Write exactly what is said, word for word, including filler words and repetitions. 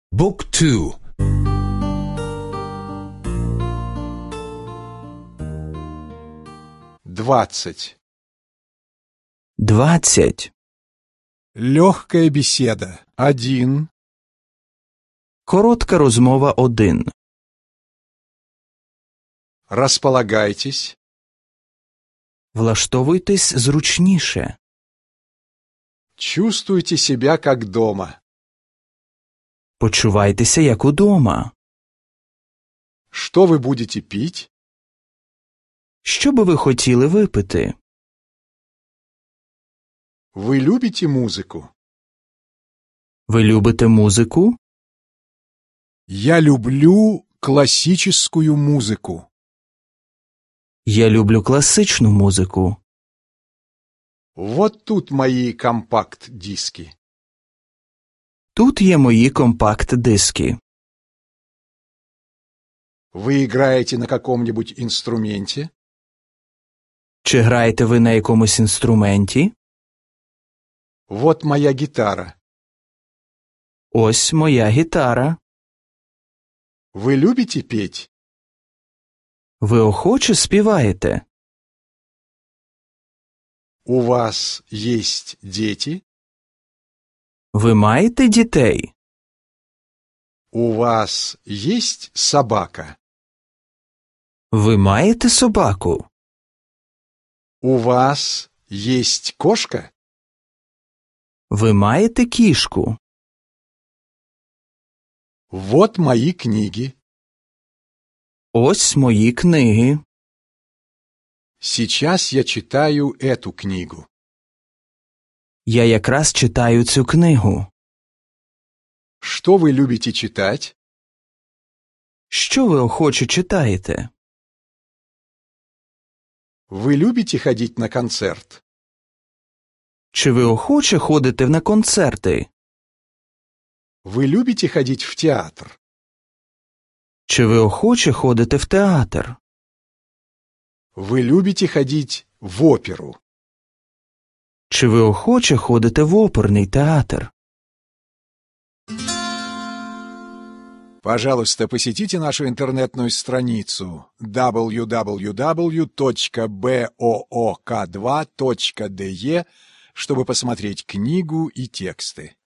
Book two. Двадцать. Двадцять. Легкая беседа. Один. Коротка розмова один. Располагайтесь. Влаштовуйтесь зручніше. Чувствуйте себя как дома. Почувайтеся як удома. Что вы будете пить? Що би ви хотіли випити? Вы любите музыку? Ви любите музику? Я люблю классическую музыку. Я люблю класичну музику. Вот тут мои компакт-диски. Тут є мої компакт-диски. Вы играете на каком-нибудь инструменте? Чи граєте ви на якомусь інструменті? Вот моя гитара. Ось моя гітара. Вы любите петь? Ви охоче співаєте? У вас есть дети? Ви маєте дітей? У вас есть собака? Ви маєте собаку? У вас есть кошка? Ви маєте кішку? Вот мои книги. Ось мої книги. Сейчас я читаю эту книгу. Я якраз читаю цю книгу. Что вы любите читать? Що ви охоче читаєте? Вы любите ходить на концерт? Чи ви охоче ходите на концерти? Вы любите ходить в театр? Чи ви охоче ходите в театр? Вы любите ходить в оперу? Чи ви охоче ходите в оперний театр? Пожалуйста, посетите нашу интернетную страницу дабл ю дабл ю дабл ю точка боок два точка де, чтобы посмотреть книгу и тексты.